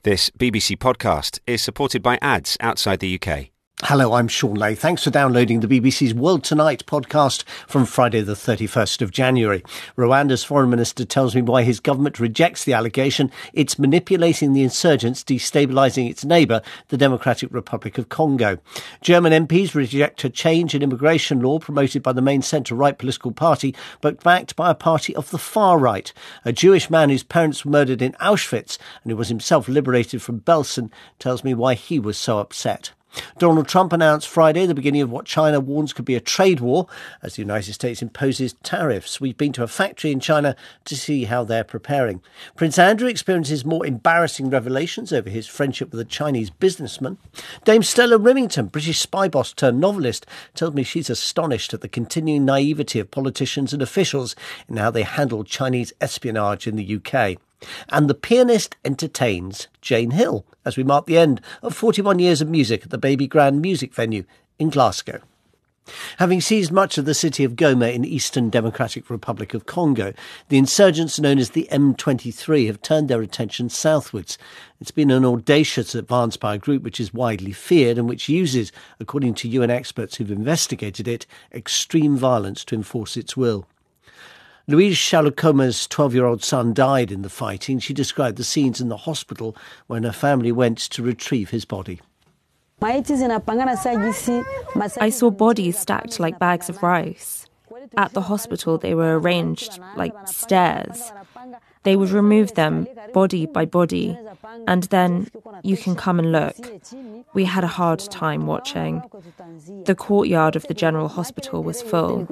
This BBC podcast is supported by ads outside the UK. Hello, I'm Sean Lay. Thanks for downloading the BBC's World Tonight podcast from Friday the 31st of January. Rwanda's foreign minister tells me why his government rejects the allegation it's manipulating the insurgents, destabilising its neighbour, the Democratic Republic of Congo. German MPs reject a change in immigration law promoted by the main centre-right political party, but backed by a party of the far right. A Jewish man whose parents were murdered in Auschwitz and who was himself liberated from Belsen tells me why he was so upset. Donald Trump announced Friday the beginning of what China warns could be a trade war as the United States imposes tariffs. We've been to a factory in China to see how they're preparing. Prince Andrew experiences more embarrassing revelations over his friendship with a Chinese businessman. Dame Stella Rimington, British spy boss turned novelist, tells me she's astonished at the continuing naivety of politicians and officials in how they handle Chinese espionage in the UK. And the pianist entertains Jane Hill as we mark the end of 41 years of music at the Baby Grand Music Venue in Glasgow. Having seized much of the city of Goma in Eastern Democratic Republic of Congo, the insurgents known as the M23 have turned their attention southwards. It's been an audacious advance by a group which is widely feared and which uses, according to UN experts who've investigated it, extreme violence to enforce its will. Louise Shalukoma's 12-year-old son died in the fighting. She described the scenes in the hospital when her family went to retrieve his body. I saw bodies stacked like bags of rice. At the hospital, they were arranged like stairs. They would remove them body by body, and then you can come and look. We had a hard time watching. The courtyard of the General Hospital was full.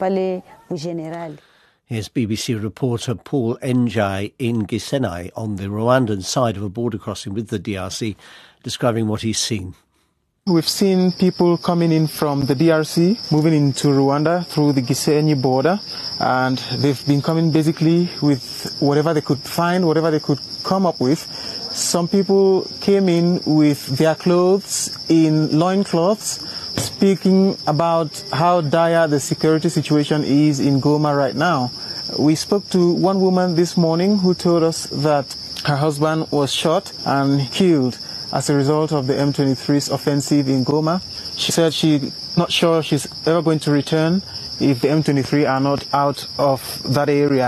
Here's BBC reporter Paul Njai in Gisenyi on the Rwandan side of a border crossing with the DRC, describing what he's seen. We've seen people coming in from the DRC, moving into Rwanda through the Gisenyi border, and they've been coming basically with whatever they could find, whatever they could come up with. Some people came in with their clothes in loincloths, speaking about how dire the security situation is in Goma right now. We spoke to one woman this morning who told us that her husband was shot and killed as a result of the M23's offensive in Goma. She said she's not sure she's ever going to return if the M23 are not out of that area.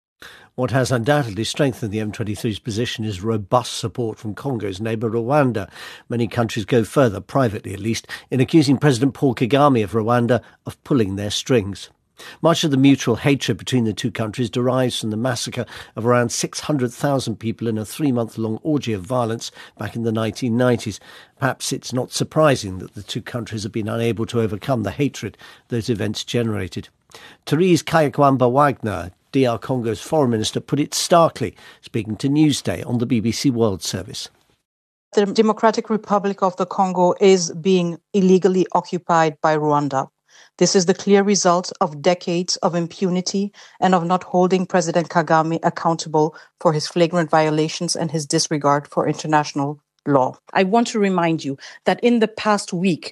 What has undoubtedly strengthened the M23's position is robust support from Congo's neighbour Rwanda. Many countries go further, privately at least, in accusing President Paul Kagame of Rwanda of pulling their strings. Much of the mutual hatred between the two countries derives from the massacre of around 600,000 people in a 3-month-long orgy of violence back in the 1990s. Perhaps it's not surprising that the two countries have been unable to overcome the hatred those events generated. Therese Kayakwamba-Wagner, DR Congo's foreign minister, put it starkly, speaking to Newsday on the BBC World Service. The Democratic Republic of the Congo is being illegally occupied by Rwanda. This is the clear result of decades of impunity and of not holding President Kagame accountable for his flagrant violations and his disregard for international law. I want to remind you that in the past week,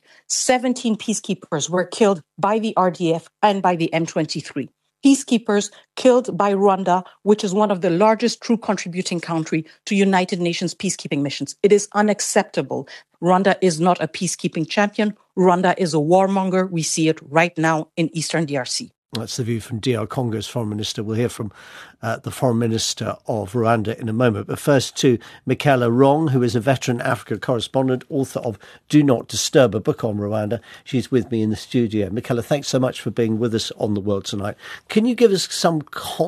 17 peacekeepers were killed by the RDF and by the M23. Peacekeepers killed by Rwanda, which is one of the largest troop contributing country to United Nations peacekeeping missions. It is unacceptable. Rwanda is not a peacekeeping champion. Rwanda is a warmonger. We see it right now in Eastern DRC. That's the view from DR Congo's foreign minister. We'll hear from the foreign minister of Rwanda in a moment. But first to Michaela Wrong, who is a veteran Africa correspondent, author of Do Not Disturb, a book on Rwanda. She's with me in the studio. Michaela, thanks so much for being with us on The World Tonight. Can you give us some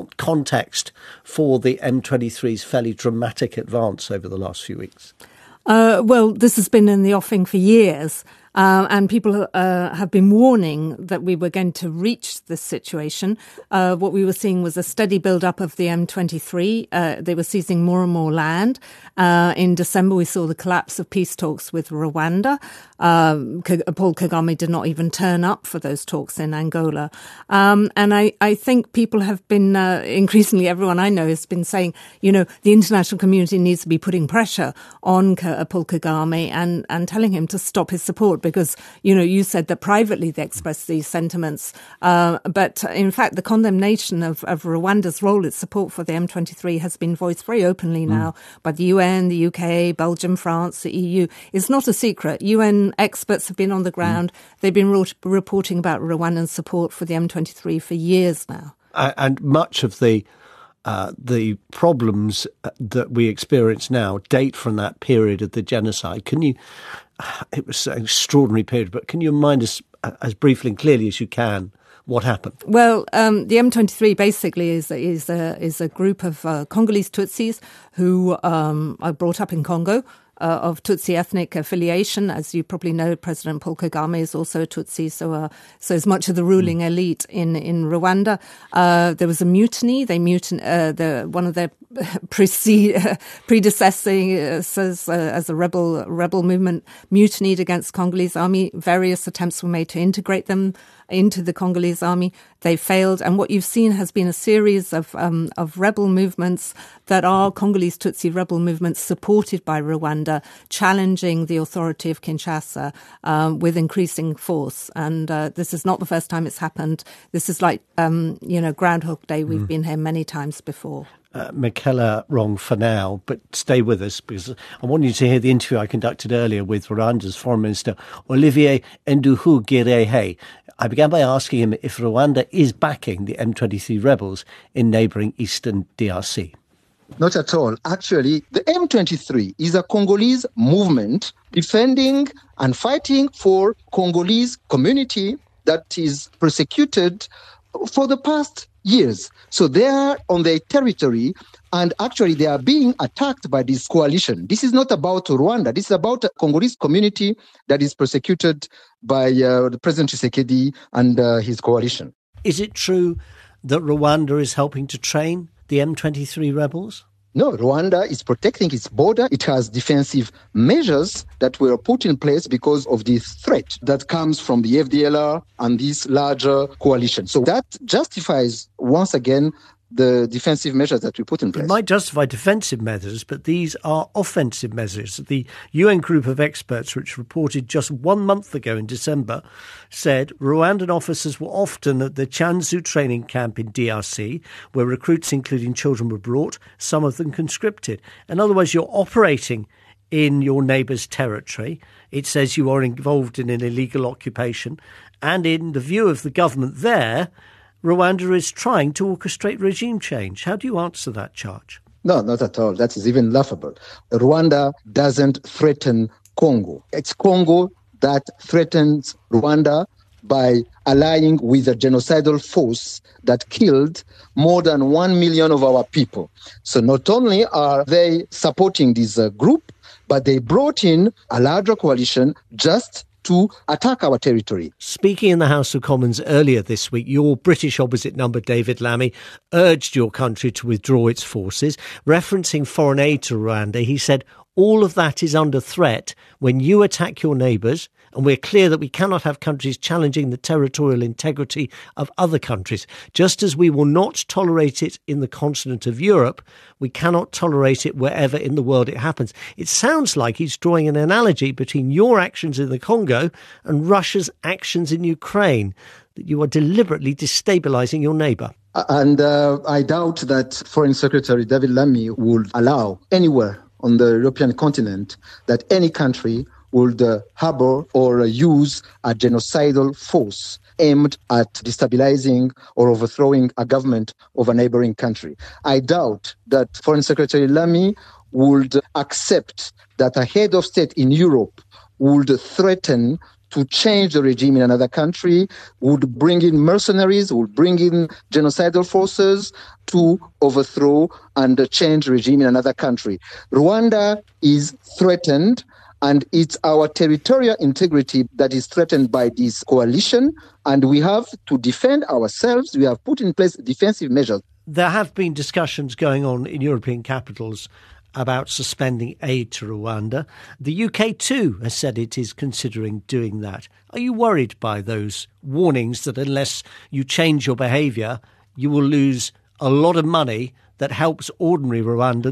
context for the M23's fairly dramatic advance over the last few weeks? Well, this has been in the offing for years. And people have been warning that we were going to reach this situation. What we were seeing was a steady build-up of the M23. They were seizing more and more land. In December, we saw the collapse of peace talks with Rwanda. Paul Kagame did not even turn up for those talks in Angola. And I think people have been, increasingly everyone I know has been saying, you know, the international community needs to be putting pressure on Paul Kagame and telling him to stop his support. support because, you said that privately they expressed these sentiments. But in fact, the condemnation of Rwanda's role, its support for the M23 has been voiced very openly now by the UN, the UK, Belgium, France, the EU. It's not a secret. UN experts have been on the ground. They've been reporting about Rwandan support for the M23 for years now. And much of the problems that we experience now date from that period of the genocide. It was an extraordinary period, but can you remind us as briefly and clearly as you can what happened? Well, the M23 basically is a group of Congolese Tutsis who are brought up in Congo, of Tutsi ethnic affiliation. As you probably know, President Paul Kagame is also a Tutsi, so is much of the ruling elite in Rwanda. There was a mutiny. One of their predecessors as a rebel movement mutinied against Congolese army. Various attempts were made to integrate them into the Congolese army. They failed, and what you've seen has been a series of rebel movements that are Congolese Tutsi rebel movements supported by Rwanda, challenging the authority of Kinshasa with increasing force. And this is not the first time it's happened. This is like Groundhog Day. We've been here many times before. Michaela Wrong for now, but stay with us because I want you to hear the interview I conducted earlier with Rwanda's Foreign Minister Olivier Nduhungirehe. I began by asking him if Rwanda is backing the M23 rebels in neighbouring eastern DRC. Not at all. Actually, the M23 is a Congolese movement defending and fighting for Congolese community that is persecuted for the past years. So they are on their territory and actually they are being attacked by this coalition. This is not about Rwanda. This is about a Congolese community that is persecuted by the President Tshisekedi and his coalition. Is it true that Rwanda is helping to train the M23 rebels? No, Rwanda is protecting its border. It has defensive measures that were put in place because of the threat that comes from the FDLR and this larger coalition. So that justifies, once again, the defensive measures that we put in place. It might justify defensive measures, but these are offensive measures. The UN group of experts, which reported just 1 month ago in December, said Rwandan officers were often at the Chanzu training camp in DRC, where recruits, including children, were brought, some of them conscripted. In other words, you're operating in your neighbour's territory. It says you are involved in an illegal occupation. And in the view of the government there, Rwanda is trying to orchestrate regime change. How do you answer that charge? No, not at all. That is even laughable. Rwanda doesn't threaten Congo. It's Congo that threatens Rwanda by allying with a genocidal force that killed more than 1 million of our people. So not only are they supporting this group, but they brought in a larger coalition just to attack our territory. Speaking in the House of Commons earlier this week, your British opposite number, David Lammy, urged your country to withdraw its forces. Referencing foreign aid to Rwanda, he said, all of that is under threat when you attack your neighbours, and we're clear that we cannot have countries challenging the territorial integrity of other countries. Just as we will not tolerate it in the continent of Europe, we cannot tolerate it wherever in the world it happens. It sounds like he's drawing an analogy between your actions in the Congo and Russia's actions in Ukraine, that you are deliberately destabilising your neighbour. And I doubt that Foreign Secretary David Lammy would allow anywhere on the European continent that any country would harbor or use a genocidal force aimed at destabilizing or overthrowing a government of a neighboring country. I doubt that Foreign Secretary Lammy would accept that a head of state in Europe would threaten to change the regime in another country, would bring in mercenaries, would bring in genocidal forces to overthrow and change the regime in another country. Rwanda is threatened, and it's our territorial integrity that is threatened by this coalition, and we have to defend ourselves. We have put in place defensive measures. There have been discussions going on in European capitals about suspending aid to Rwanda. The UK too has said it is considering doing that. Are you worried by those warnings that unless you change your behaviour, you will lose a lot of money that helps ordinary Rwandans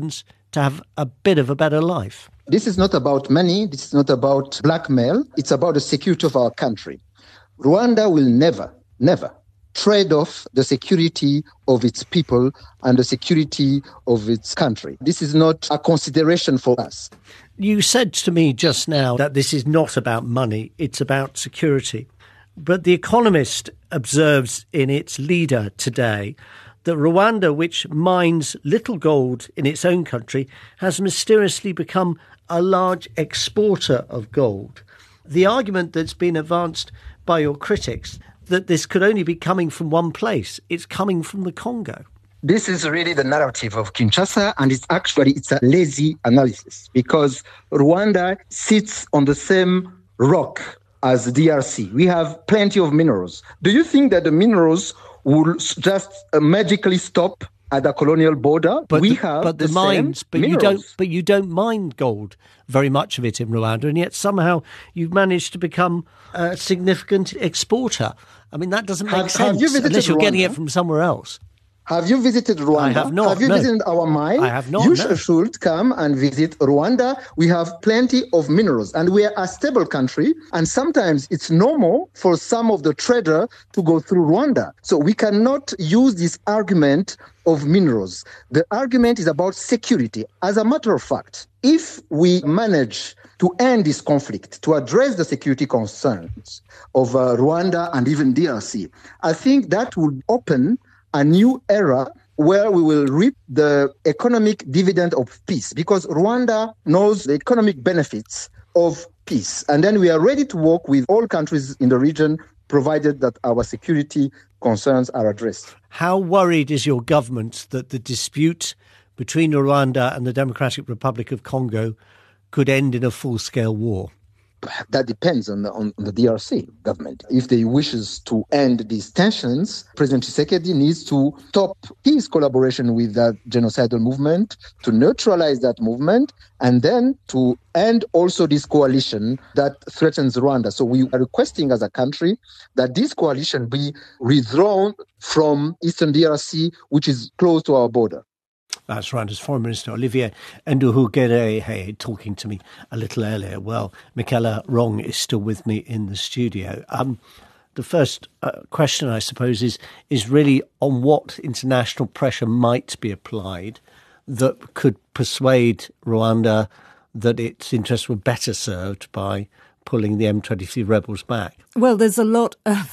to have a bit of a better life? This is not about money. This is not about blackmail. It's about the security of our country. Rwanda will never trade off the security of its people and the security of its country. This is not a consideration for us. You said to me just now that this is not about money, it's about security. But The Economist observes in its leader today that Rwanda, which mines little gold in its own country, has mysteriously become a large exporter of gold. The argument that's been advanced by your critics that this could only be coming from one place, it's coming from the Congo. This is really the narrative of Kinshasa, and it's a lazy analysis because Rwanda sits on the same rock as DRC. We have plenty of minerals. Do you think that the minerals will just magically stop at the colonial border? But we have the mines, but minerals. you don't mine gold, very much of it in Rwanda, and yet somehow you've managed to become a significant exporter. I mean, that doesn't make sense unless you're getting it from somewhere else. Have you visited Rwanda? I have not. Have you visited our mine? I have not. You should come and visit Rwanda. We have plenty of minerals and we are a stable country. And sometimes it's normal for some of the trader to go through Rwanda. So we cannot use this argument of minerals. The argument is about security. As a matter of fact, if we manage to end this conflict, to address the security concerns of Rwanda and even DRC, I think that would open a new era where we will reap the economic dividend of peace, because Rwanda knows the economic benefits of peace. And then we are ready to work with all countries in the region, provided that our security concerns are addressed. How worried is your government that the dispute between Rwanda and the Democratic Republic of Congo could end in a full-scale war? That depends on the DRC government. If they wishes to end these tensions, President Tshisekedi needs to stop his collaboration with that genocidal movement, to neutralize that movement, and then to end also this coalition that threatens Rwanda. So we are requesting as a country that this coalition be withdrawn from Eastern DRC, which is close to our border. That's Rwanda's Foreign Minister Olivier Nduhungirehe talking to me a little earlier. Well, Michaela Wrong is still with me in the studio. The first question, I suppose, is really on what international pressure might be applied that could persuade Rwanda that its interests were better served by pulling the M23 rebels back? Well, there's a lot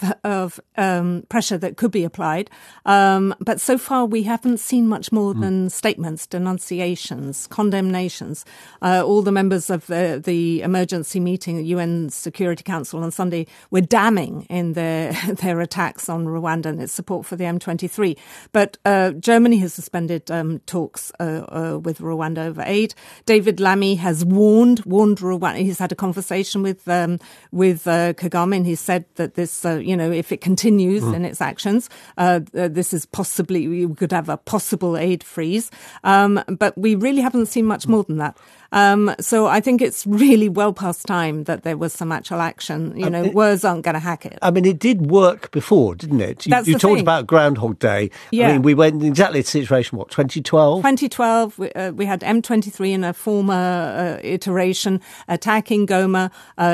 of pressure that could be applied, but so far we haven't seen much more than statements, denunciations, condemnations. All the members of the emergency meeting at UN Security Council on Sunday were damning in their attacks on Rwanda and its support for the M23. But Germany has suspended talks with Rwanda over aid. David Lammy has warned Rwanda. He's had a conversation with Kagame, and he said that this, if it continues in its actions, this is possibly, we could have a possible aid freeze. But we really haven't seen much more than that. So I think it's really well past time that there was some actual action. Words aren't going to hack it. I mean, it did work before, didn't it? You talked about Groundhog Day. Yeah. I mean, we went in exactly the situation, 2012? 2012, we had M23 in a former iteration attacking Goma,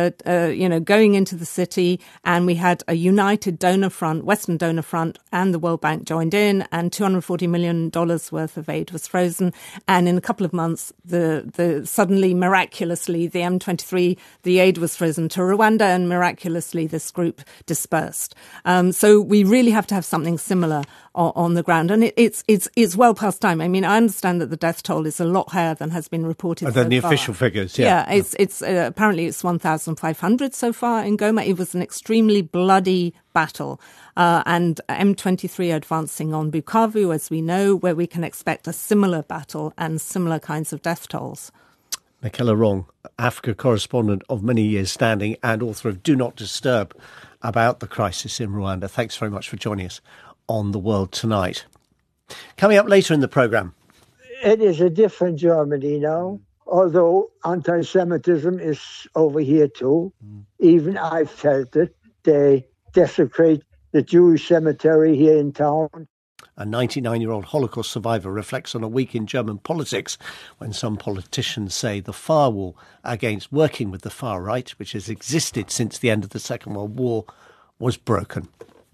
going into the city, and we had a united donor front, Western donor front, and the World Bank joined in, and $240 million worth of aid was frozen. And in a couple of months, suddenly, miraculously, the M23, the aid was frozen to Rwanda, and miraculously this group dispersed. So we really have to have something similar on the ground. And it's well past time. I mean, I understand that the death toll is a lot higher than has been reported so far. Than the official figures, yeah. Yeah, it's apparently it's 1,500 so far in Goma. It was an extremely bloody battle. And M23 advancing on Bukavu, as we know, where we can expect a similar battle and similar kinds of death tolls. Michaela Wrong, Africa correspondent of many years standing and author of Do Not Disturb about the crisis in Rwanda. Thanks very much for joining us on The World Tonight. Coming up later in the programme. It is a different Germany now, although anti-Semitism is over here too. Even I felt it. They desecrate the Jewish cemetery here in town. A 99-year-old Holocaust survivor reflects on a week in German politics when some politicians say the firewall against working with the far right, which has existed since the end of the Second World War, was broken.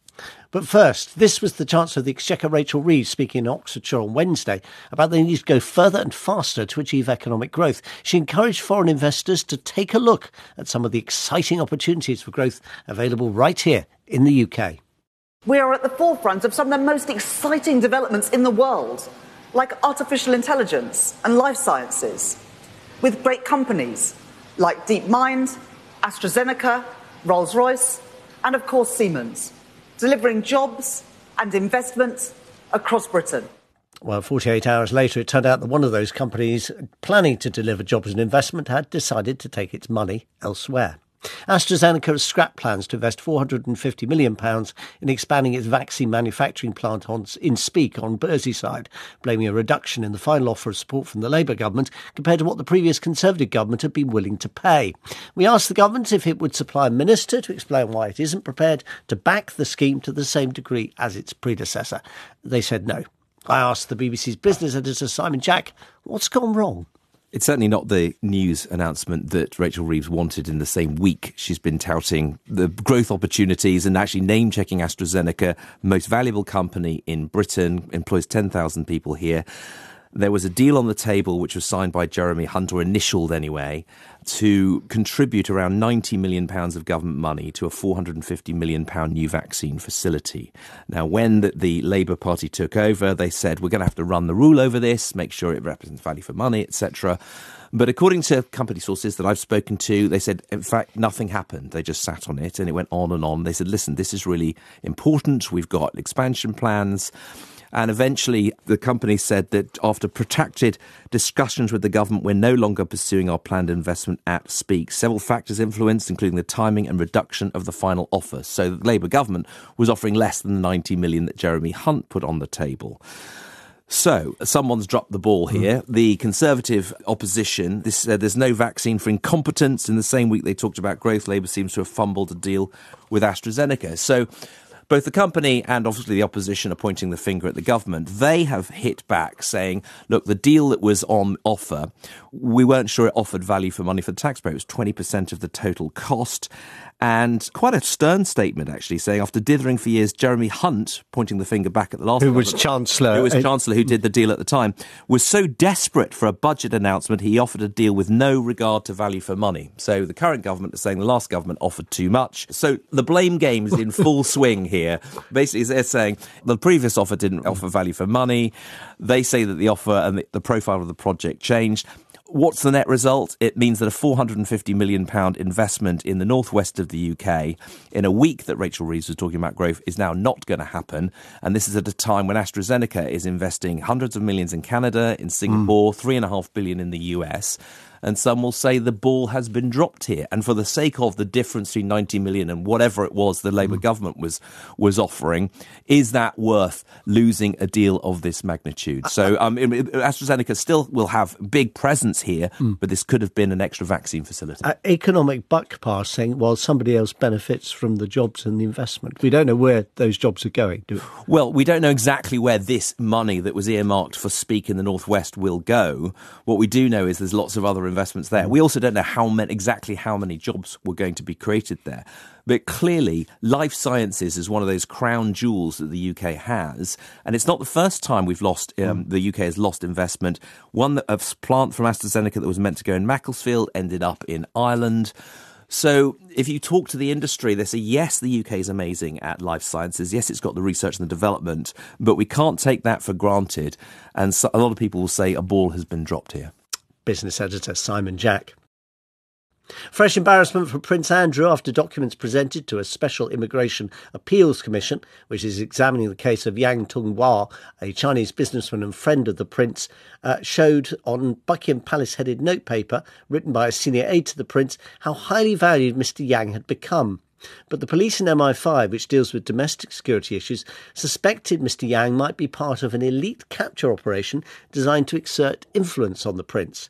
But first, this was the Chancellor of the Exchequer, Rachel Reeves, speaking in Oxfordshire on Wednesday about the need to go further and faster to achieve economic growth. She encouraged foreign investors to take a look at some of the exciting opportunities for growth available right here in the UK. We are at the forefront of some of the most exciting developments in the world, like artificial intelligence and life sciences, with great companies like DeepMind, AstraZeneca, Rolls-Royce, and of course Siemens, delivering jobs and investment across Britain. Well, 48 hours later, it turned out that one of those companies planning to deliver jobs and investment had decided to take its money elsewhere. AstraZeneca has scrapped plans to invest £450 million in expanding its vaccine manufacturing plant in Speke on Merseyside, blaming a reduction in the final offer of support from the Labour government compared to what the previous Conservative government had been willing to pay. We asked the government if it would supply a minister to explain why it isn't prepared to back the scheme to the same degree as its predecessor. They said no. I asked the BBC's business editor Simon Jack, what's gone wrong? It's certainly not the news announcement that Rachel Reeves wanted in the same week. She's been touting the growth opportunities and actually name-checking AstraZeneca, most valuable company in Britain, employs 10,000 people here. There was a deal on the table which was signed by Jeremy Hunt, or initialled anyway, to contribute around £90 million of government money to a £450 million new vaccine facility. Now, when the Labour Party took over, they said, we're going to have to run the rule over this, make sure it represents value for money, etc. But according to company sources that I've spoken to, they said, in fact, nothing happened. They just sat on it and it went on and on. They said, listen, this is really important. We've got expansion plans. And eventually the company said that after protracted discussions with the government, we're no longer pursuing our planned investment at Speke. Several factors influenced, including the timing and reduction of the final offer. So the Labour government was offering less than the 90 million that Jeremy Hunt put on the table. So someone's dropped the ball here. The Conservative opposition, this said there's no vaccine for incompetence. In the same week they talked about growth, Labour seems to have fumbled a deal with AstraZeneca. So both the company and obviously the opposition are pointing the finger at the government. They have hit back saying, look, the deal that was on offer, we weren't sure it offered value for money for the taxpayer. It was 20% of the total cost. And quite a stern statement, actually, saying after dithering for years, Jeremy Hunt, pointing the finger back at the last Who was Chancellor, who did the deal at the time, was so desperate for a budget announcement, he offered a deal with no regard to value for money. So the current government is saying the last government offered too much. So the blame game is in full swing here. Basically, they're saying the previous offer didn't offer value for money. They say that the offer and the profile of the project changed. What's the net result? It means that a £450 million investment in the northwest of the UK in a week that Rachel Reeves was talking about growth is now not going to happen. And this is at a time when AstraZeneca is investing hundreds of millions in Canada, in Singapore, $3.5 billion in the US. And some will say the ball has been dropped here. And for the sake of the difference between 90 million and whatever it was the Labour government was offering, is that worth losing a deal of this magnitude? So AstraZeneca still will have big presence here, but this could have been an extra vaccine facility. Economic buck pass saying, well, somebody else benefits from the jobs and the investment. We don't know where those jobs are going, do we? Well, we don't know exactly where this money that was earmarked for Speke in the northwest will go. What we do know is there's lots of other investments there. We also don't know exactly how many jobs were going to be created there. But clearly, life sciences is one of those crown jewels that the UK has. And it's not the first time we've lost, the UK has lost investment. A plant from AstraZeneca that was meant to go in Macclesfield ended up in Ireland. So if you talk to the industry, they say, yes, the UK is amazing at life sciences. Yes, it's got the research and the development, but we can't take that for granted. And so a lot of people will say a ball has been dropped here. Business editor Simon Jack. Fresh embarrassment for Prince Andrew after documents presented to a special immigration appeals commission, which is examining the case of Yang Tonghua, a Chinese businessman and friend of the prince, showed on Buckingham Palace-headed notepaper written by a senior aide to the prince how highly valued Mr Yang had become. But the police in MI5, which deals with domestic security issues, suspected Mr Yang might be part of an elite capture operation designed to exert influence on the prince.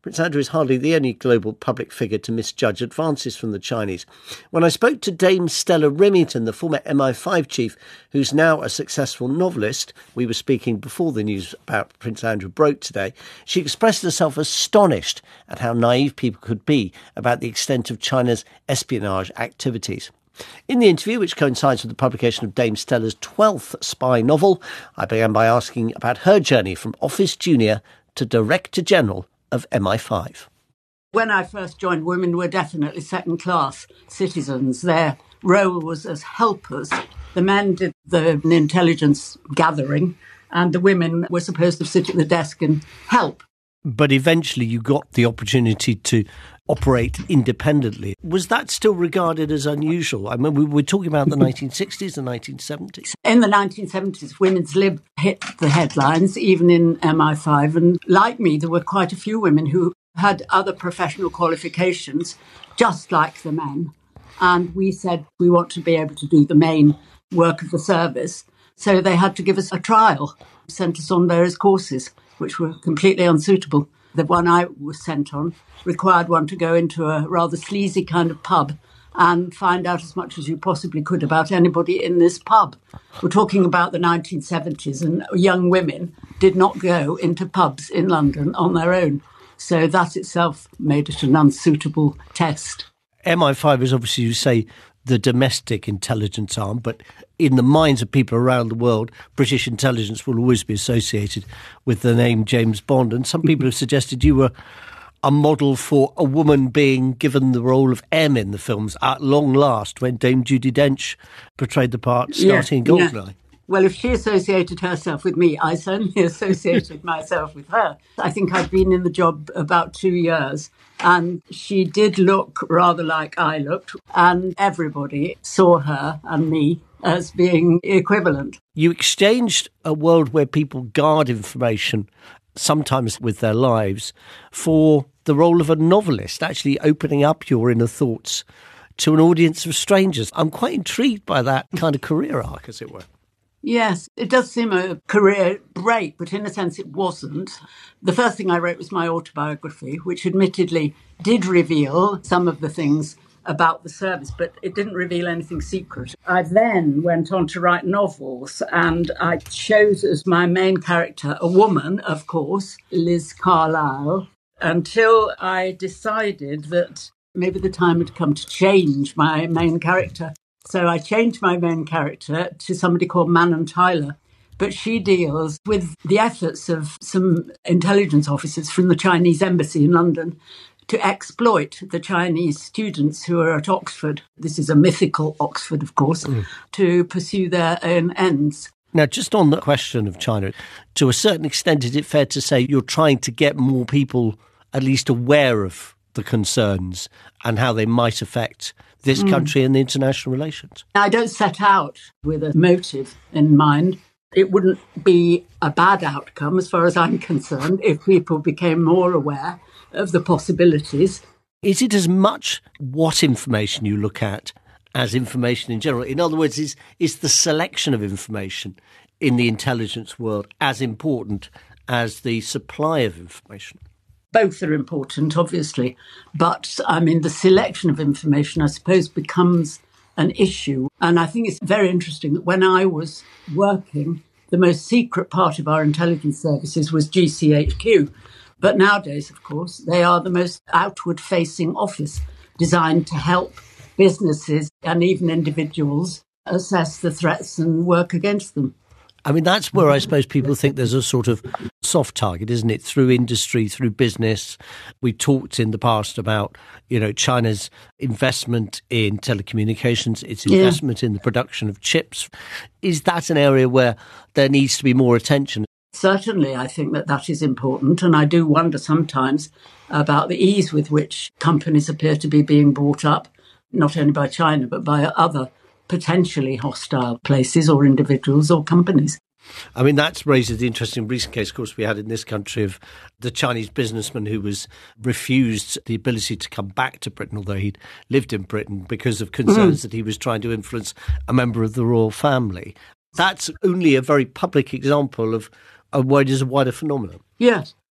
Prince Andrew is hardly the only global public figure to misjudge advances from the Chinese. When I spoke to Dame Stella Remington, the former MI5 chief, who's now a successful novelist, we were speaking before the news about Prince Andrew broke today, she expressed herself astonished at how naive people could be about the extent of China's espionage activities. In the interview, which coincides with the publication of Dame Stella's 12th spy novel, I began by asking about her journey from Office Junior to Director General of MI5. When I first joined, women were definitely second-class citizens. Their role was as helpers. The men did the intelligence gathering, and the women were supposed to sit at the desk and help. But eventually you got the opportunity to operate independently. Was that still regarded as unusual? I mean, we were talking about the 1960s and 1970s. In the 1970s, women's lib hit the headlines, even in MI5. And like me, there were quite a few women who had other professional qualifications, just like the men. And we said we want to be able to do the main work of the service. So they had to give us a trial, sent us on various courses, which were completely unsuitable. The one I was sent on required one to go into a rather sleazy kind of pub and find out as much as you possibly could about anybody in this pub. We're talking about the 1970s, and young women did not go into pubs in London on their own. So that itself made it an unsuitable test. MI5 is obviously, you say, the domestic intelligence arm, but in the minds of people around the world, British intelligence will always be associated with the name James Bond. And some people have suggested you were a model for a woman being given the role of M in the films at long last, when Dame Judi Dench portrayed the part starting in GoldenEye. Yeah. Well, if she associated herself with me, I certainly associated myself with her. I think I'd been in the job about 2 years, and she did look rather like I looked, and everybody saw her and me as being equivalent. You exchanged a world where people guard information, sometimes with their lives, for the role of a novelist, actually opening up your inner thoughts to an audience of strangers. I'm quite intrigued by that kind of career arc, as it were. Yes, it does seem a career break, but in a sense it wasn't. The first thing I wrote was my autobiography, which admittedly did reveal some of the things about the service, but it didn't reveal anything secret. I then went on to write novels, and I chose as my main character a woman, of course, Liz Carlisle, until I decided that maybe the time had come to change my main character. So I changed my main character to somebody called Manon Tyler, but she deals with the efforts of some intelligence officers from the Chinese embassy in London to exploit the Chinese students who are at Oxford. This is a mythical Oxford, of course, to pursue their own ends. Now, just on the question of China, to a certain extent, is it fair to say you're trying to get more people at least aware of the concerns and how they might affect this country and the international relations? I don't set out with a motive in mind. It wouldn't be a bad outcome, as far as I'm concerned, if people became more aware of the possibilities. Is it as much what information you look at as information in general? In other words, is the selection of information in the intelligence world as important as the supply of information? Both are important, obviously, but I mean, the selection of information, I suppose, becomes an issue. And I think it's very interesting that when I was working, the most secret part of our intelligence services was GCHQ. But nowadays, of course, they are the most outward-facing office designed to help businesses and even individuals assess the threats and work against them. I mean, that's where I suppose people think there's a sort of soft target, isn't it? Through industry, through business. We talked in the past about, China's investment in telecommunications, its investment in the production of chips. Is that an area where there needs to be more attention? Certainly, I think that is important. And I do wonder sometimes about the ease with which companies appear to be being bought up, not only by China, but by other potentially hostile places or individuals or companies. I mean, that's raises the interesting recent case, of course, we had in this country of the Chinese businessman who was refused the ability to come back to Britain, although he'd lived in Britain, because of concerns that he was trying to influence a member of the royal family. That's only a very public example of what is a wider phenomenon. Yes.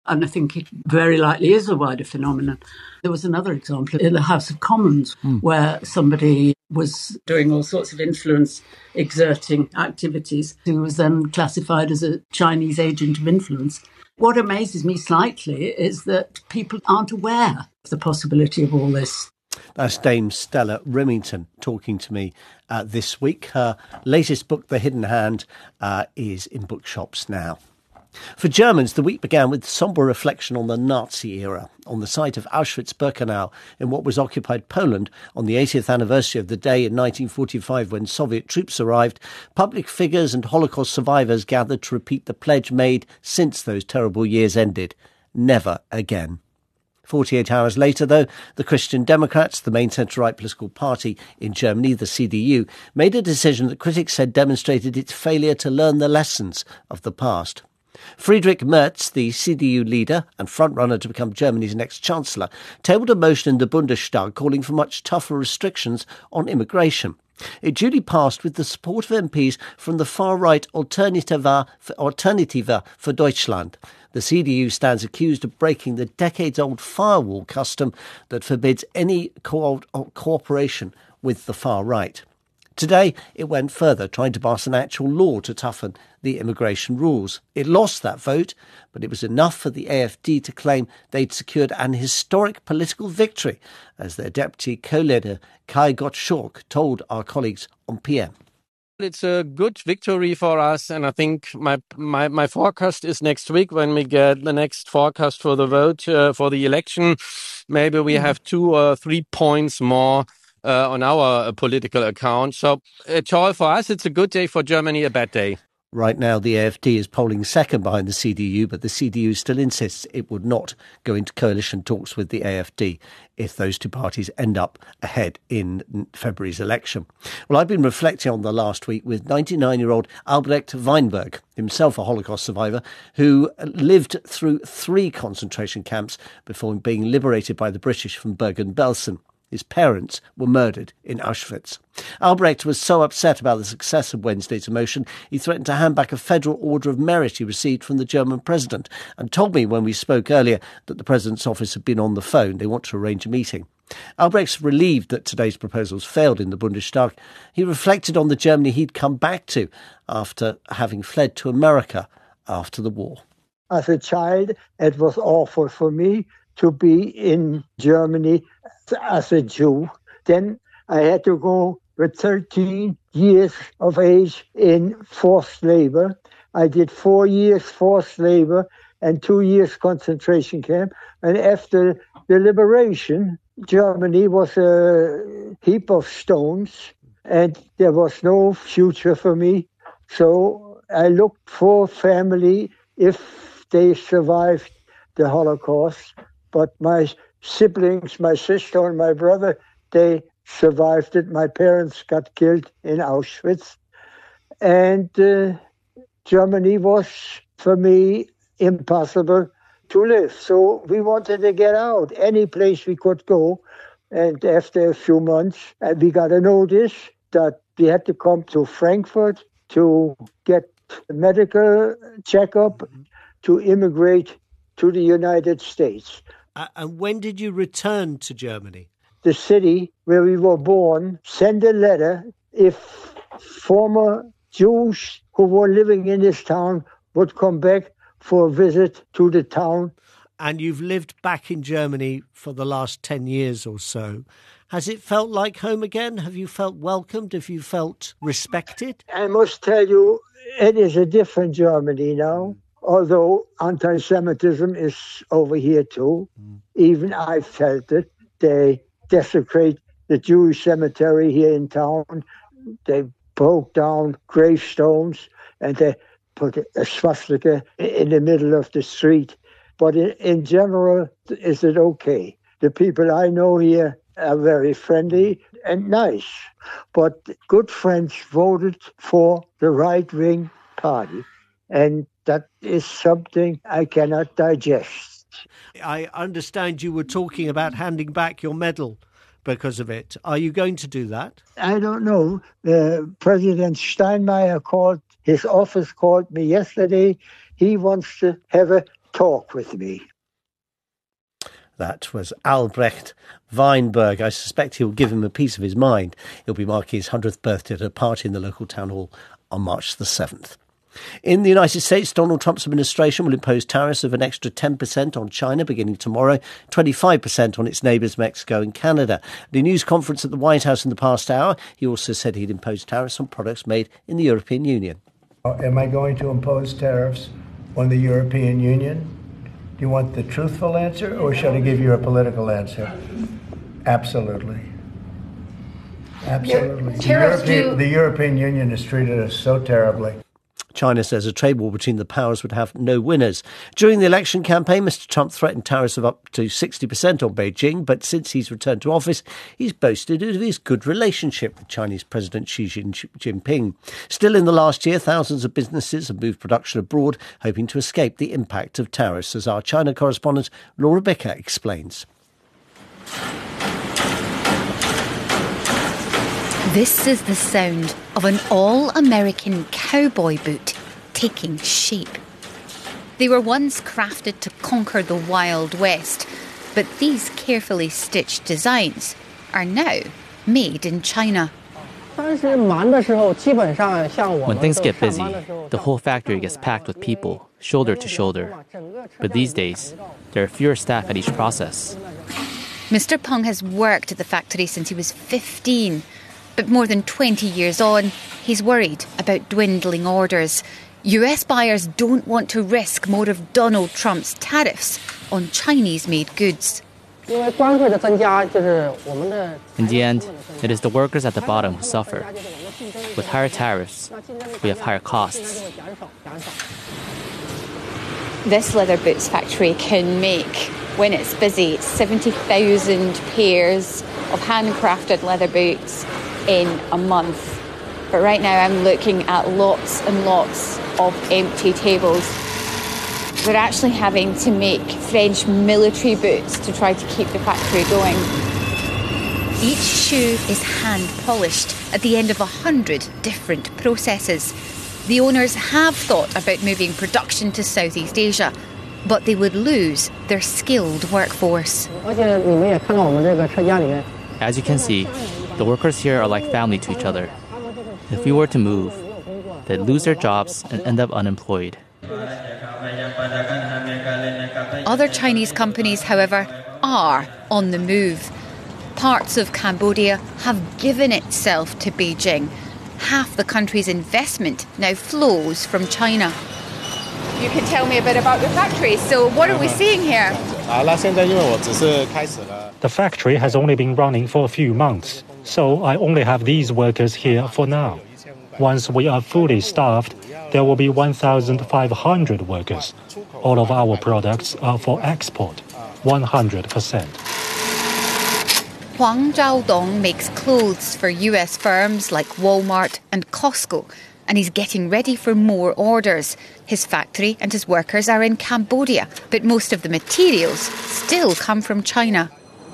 And I think it very likely is a wider phenomenon. There was another example in the House of Commons where somebody was doing all sorts of influence exerting activities who was then classified as a Chinese agent of influence. What amazes me slightly is that people aren't aware of the possibility of all this. That's Dame Stella Remington talking to me this week. Her latest book, The Hidden Hand, is in bookshops now. For Germans, the week began with sombre reflection on the Nazi era. On the site of Auschwitz-Birkenau in what was occupied Poland on the 80th anniversary of the day in 1945 when Soviet troops arrived, public figures and Holocaust survivors gathered to repeat the pledge made since those terrible years ended: never again. 48 hours later, though, the Christian Democrats, the main centre-right political party in Germany, the CDU, made a decision that critics said demonstrated its failure to learn the lessons of the past. Friedrich Merz, the CDU leader and frontrunner to become Germany's next chancellor, tabled a motion in the Bundestag calling for much tougher restrictions on immigration. It duly passed with the support of MPs from the far-right Alternative for Deutschland. The CDU stands accused of breaking the decades-old firewall custom that forbids any cooperation with the far right. Today, it went further, trying to pass an actual law to toughen the immigration rules. It lost that vote, but it was enough for the AfD to claim they'd secured an historic political victory, as their deputy co-leader Kai Gottschalk told our colleagues on PM. It's a good victory for us, and I think my forecast is next week when we get the next forecast for the vote for the election. Maybe we have 2 or 3 points more on our political account. So for us, it's a good day, for Germany, a bad day. Right now, the AfD is polling second behind the CDU, but the CDU still insists it would not go into coalition talks with the AfD if those two parties end up ahead in February's election. Well, I've been reflecting on the last week with 99-year-old Albrecht Weinberg, himself a Holocaust survivor, who lived through 3 concentration camps before being liberated by the British from Bergen-Belsen. His parents were murdered in Auschwitz. Albrecht was so upset about the success of Wednesday's motion, he threatened to hand back a federal Order of Merit he received from the German president, and told me when we spoke earlier that the president's office had been on the phone. They want to arrange a meeting. Albrecht's relieved that today's proposals failed in the Bundestag. He reflected on the Germany he'd come back to after having fled to America after the war. As a child, it was awful for me to be in Germany as a Jew. Then I had to go with 13 years of age in forced labor. I did 4 years forced labor and 2 years concentration camp. And after the liberation, Germany was a heap of stones and there was no future for me. So I looked for family if they survived the Holocaust. But my siblings, my sister and my brother, they survived it. My parents got killed in Auschwitz. And Germany was, for me, impossible to live. So we wanted to get out, any place we could go. And after a few months, we got a notice that we had to come to Frankfurt to get a medical checkup, to immigrate to the United States. And when did you return to Germany? The city where we were born sent a letter if former Jews who were living in this town would come back for a visit to the town. And you've lived back in Germany for the last 10 years or so. Has it felt like home again? Have you felt welcomed? Have you felt respected? I must tell you, it is a different Germany now. Although anti-Semitism is over here too. Even I felt it. They desecrate the Jewish cemetery here in town. They broke down gravestones and they put a swastika in the middle of the street. But in general, is it okay? The people I know here are very friendly and nice. But good friends voted for the right-wing party. And that is something I cannot digest. I understand you were talking about handing back your medal because of it. Are you going to do that? I don't know. President Steinmeier his office called me yesterday. He wants to have a talk with me. That was Albrecht Weinberg. I suspect he'll give him a piece of his mind. He'll be marking his 100th birthday at a party in the local town hall on March the 7th. In the United States, Donald Trump's administration will impose tariffs of an extra 10% on China beginning tomorrow, 25% on its neighbours Mexico and Canada. At a news conference at the White House in the past hour, he also said he'd impose tariffs on products made in the European Union. Am I going to impose tariffs on the European Union? Do you want the truthful answer, or should I give you a political answer? Absolutely. Absolutely. The European Union has treated us so terribly. China says a trade war between the powers would have no winners. During the election campaign, Mr. Trump threatened tariffs of up to 60% on Beijing, but since he's returned to office, he's boasted of his good relationship with Chinese President Xi Jinping. Still, in the last year, thousands of businesses have moved production abroad, hoping to escape the impact of tariffs, as our China correspondent Laura Bicker explains. This is the sound of an all-American cowboy boot taking shape. They were once crafted to conquer the Wild West, but these carefully stitched designs are now made in China. When things get busy, the whole factory gets packed with people, shoulder to shoulder. But these days, there are fewer staff at each process. Mr. Peng has worked at the factory since he was 15. But more than 20 years on, he's worried about dwindling orders. US buyers don't want to risk more of Donald Trump's tariffs on Chinese-made goods. In the end, it is the workers at the bottom who suffer. With higher tariffs, we have higher costs. This leather boots factory can make, when it's busy, 70,000 pairs of handcrafted leather boots in a month. But right now I'm looking at lots and lots of empty tables. We're actually having to make French military boots to try to keep the factory going. Each shoe is hand polished at the end of 100 different processes. The owners have thought about moving production to Southeast Asia, but they would lose their skilled workforce. As you can see, the workers here are like family to each other. If we were to move, they'd lose their jobs and end up unemployed. Other Chinese companies, however, are on the move. Parts of Cambodia have given itself to Beijing. Half the country's investment now flows from China. You can tell me a bit about the factory. So what are we seeing here? The factory has only been running for a few months, so I only have these workers here for now. Once we are fully staffed, there will be 1,500 workers. All of our products are for export, 100%. Huang Zhaodong makes clothes for US firms like Walmart and Costco, and he's getting ready for more orders. His factory and his workers are in Cambodia, but most of the materials still come from China.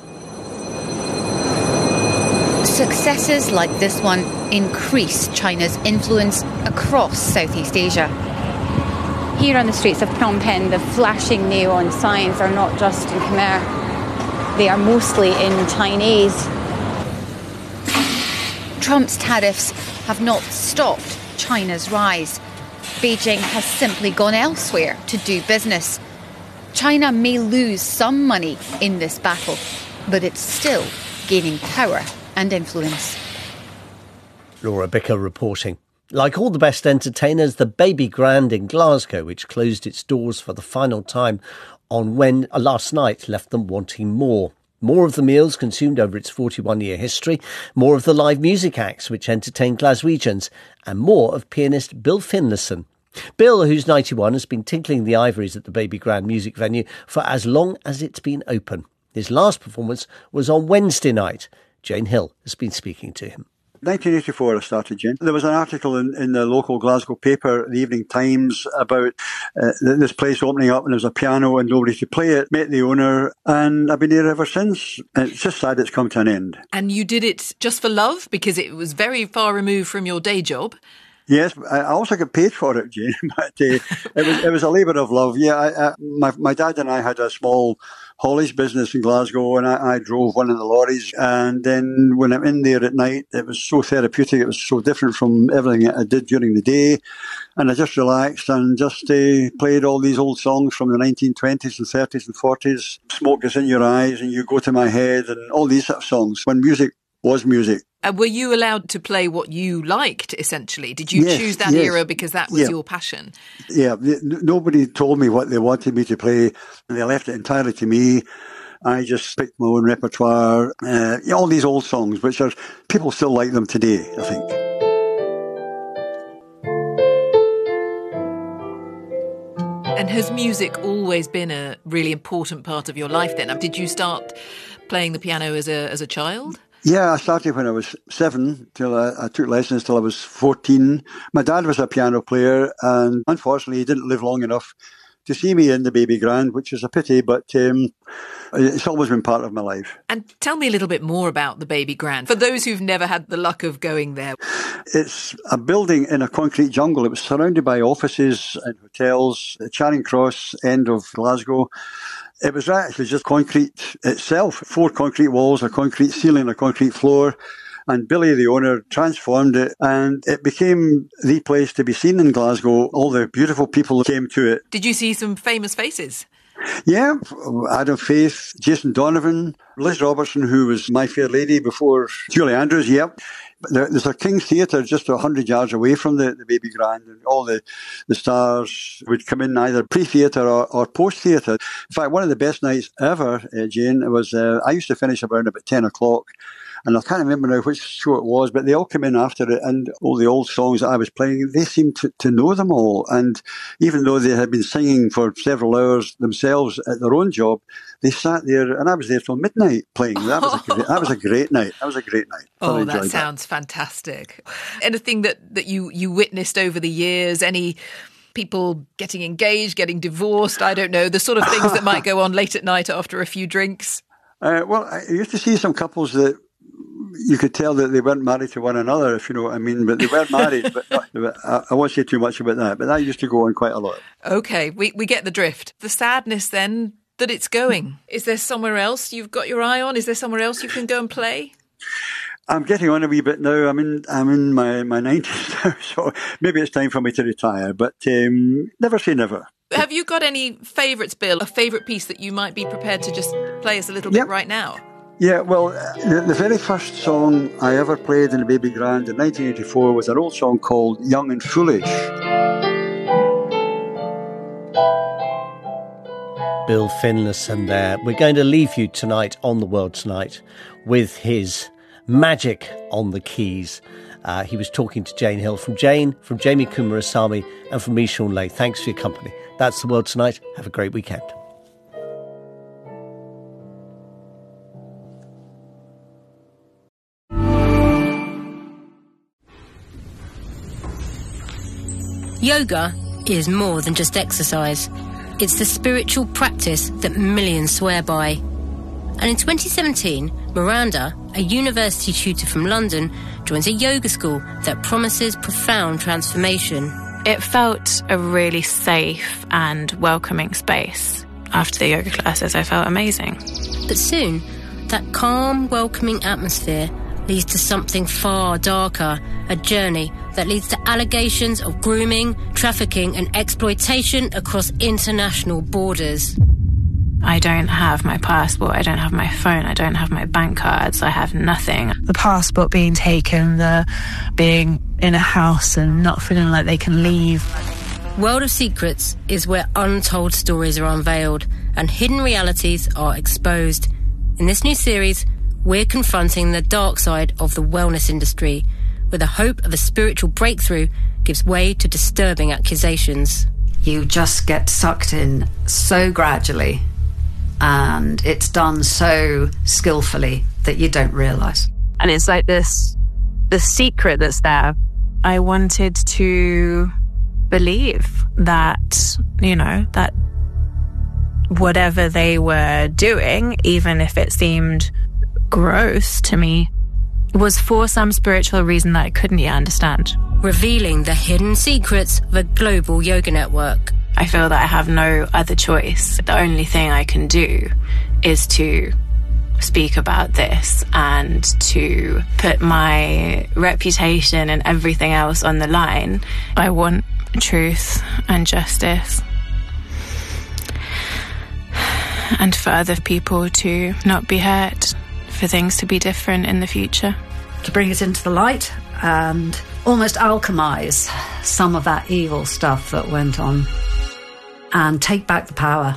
Successes like this one increase China's influence across Southeast Asia. Here on the streets of Phnom Penh, the flashing neon signs are not just in Khmer. They are mostly in Chinese. Trump's tariffs have not stopped China's rise. Beijing has simply gone elsewhere to do business. China may lose some money in this battle, but it's still gaining power and influence. Laura Bicker reporting. Like all the best entertainers, the Baby Grand in Glasgow, which closed its doors for the final time on last night, left them wanting more. More of the meals consumed over its 41-year history, more of the live music acts which entertained Glaswegians, and more of pianist Bill Finlayson. Bill, who's 91, has been tinkling the ivories at the Baby Grand music venue for as long as it's been open. His last performance was on Wednesday night. Jane Hill has been speaking to him. 1984 I started, Jane. There was an article in the local Glasgow paper, the Evening Times, about this place opening up and there was a piano and nobody to play it. Met the owner and I've been here ever since. It's just sad it's come to an end. And you did it just for love because it was very far removed from your day job? Yes, I also got paid for it, Jane, but it was a labour of love. Yeah, my dad and I had a small haulage business in Glasgow, and I drove one of the lorries. And then when I'm in there at night, it was so therapeutic. It was so different from everything I did during the day. And I just relaxed and just played all these old songs from the 1920s and 30s and 40s. Smoke Gets in Your Eyes and You Go to My Head and all these sort of songs when music was music. Were you allowed to play what you liked, essentially? Did you choose that era because that was your passion? Yeah, nobody told me what they wanted me to play. They left it entirely to me. I just picked my own repertoire. All these old songs, which people still like them today, I think. And has music always been a really important part of your life then? Did you start playing the piano as a child? Yeah, I started when I was 7, till I took lessons till I was 14. My dad was a piano player, and unfortunately he didn't live long enough to see me in the Baby Grand, which is a pity, but it's always been part of my life. And tell me a little bit more about the Baby Grand, for those who've never had the luck of going there. It's a building in a concrete jungle. It was surrounded by offices and hotels, at Charing Cross, end of Glasgow. It was actually just concrete itself, 4 concrete walls, a concrete ceiling, a concrete floor. And Billy, the owner, transformed it, and it became the place to be seen in Glasgow. All the beautiful people came to it. Did you see some famous faces? Yeah, Adam Faith, Jason Donovan, Liz Robertson, who was My Fair Lady before Julie Andrews, yep. There's a King's Theatre just 100 yards away from the Baby Grand, and all the stars would come in either pre-theatre or post-theatre. In fact, one of the best nights ever, Jane, was I used to finish around about 10 o'clock. And I can't remember now which show it was, but they all came in after it, and all the old songs that I was playing, they seemed to know them all. And even though they had been singing for several hours themselves at their own job, they sat there, and I was there till midnight playing. That was a great night. That was a great night. Oh, that sounds fantastic. Anything that you witnessed over the years, any people getting engaged, getting divorced, I don't know, the sort of things that might go on late at night after a few drinks? Well, I used to see some couples that you could tell that they weren't married to one another, if you know what I mean, but they weren't married. But I won't say too much about that, but that used to go on quite a lot. Okay, we get the drift. The sadness then that it's going. Is there somewhere else you've got your eye on? Is there somewhere else you can go and play? I'm getting on a wee bit now. I'm in my 90s now, so maybe it's time for me to retire, but never say never. Have you got any favourites, Bill? A favourite piece that you might be prepared to just play us a little bit right now? Yeah, well, the very first song I ever played in the Baby Grand in 1984 was an old song called Young and Foolish. Bill Finlayson there. We're going to leave you tonight on The World Tonight with his magic on the keys. He was talking to Jane Hill. From Jamie Kumarasamy, and from me, Sean Leigh. Thanks for your company. That's The World Tonight. Have a great weekend. Yoga is more than just exercise. It's the spiritual practice that millions swear by. And in 2017, Miranda, a university tutor from London, joins a yoga school that promises profound transformation. It felt a really safe and welcoming space. After the yoga classes, I felt amazing. But soon, that calm, welcoming atmosphere leads to something far darker, a journey that leads to allegations of grooming, trafficking and exploitation across international borders. I don't have my passport, I don't have my phone, I don't have my bank cards, I have nothing. The passport being taken, the being in a house and not feeling like they can leave. World of Secrets is where untold stories are unveiled and hidden realities are exposed. In this new series, we're confronting the dark side of the wellness industry, where the hope of a spiritual breakthrough gives way to disturbing accusations. You just get sucked in so gradually, and it's done so skillfully that you don't realise. And it's like the secret that's there. I wanted to believe that, that whatever they were doing, even if it seemed gross to me, was for some spiritual reason that I couldn't yet understand. revealing the hidden secrets of a global yoga network. I feel that I have no other choice. The only thing I can do is to speak about this and to put my reputation and everything else on the line. I want truth and justice, and for other people to not be hurt, for things to be different in the future. To bring it into the light and almost alchemize some of that evil stuff that went on and take back the power.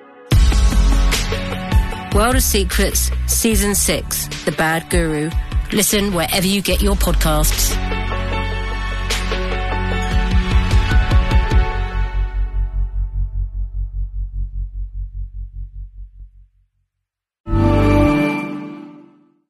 World of Secrets, Season 6, The Bad Guru. Listen wherever you get your podcasts.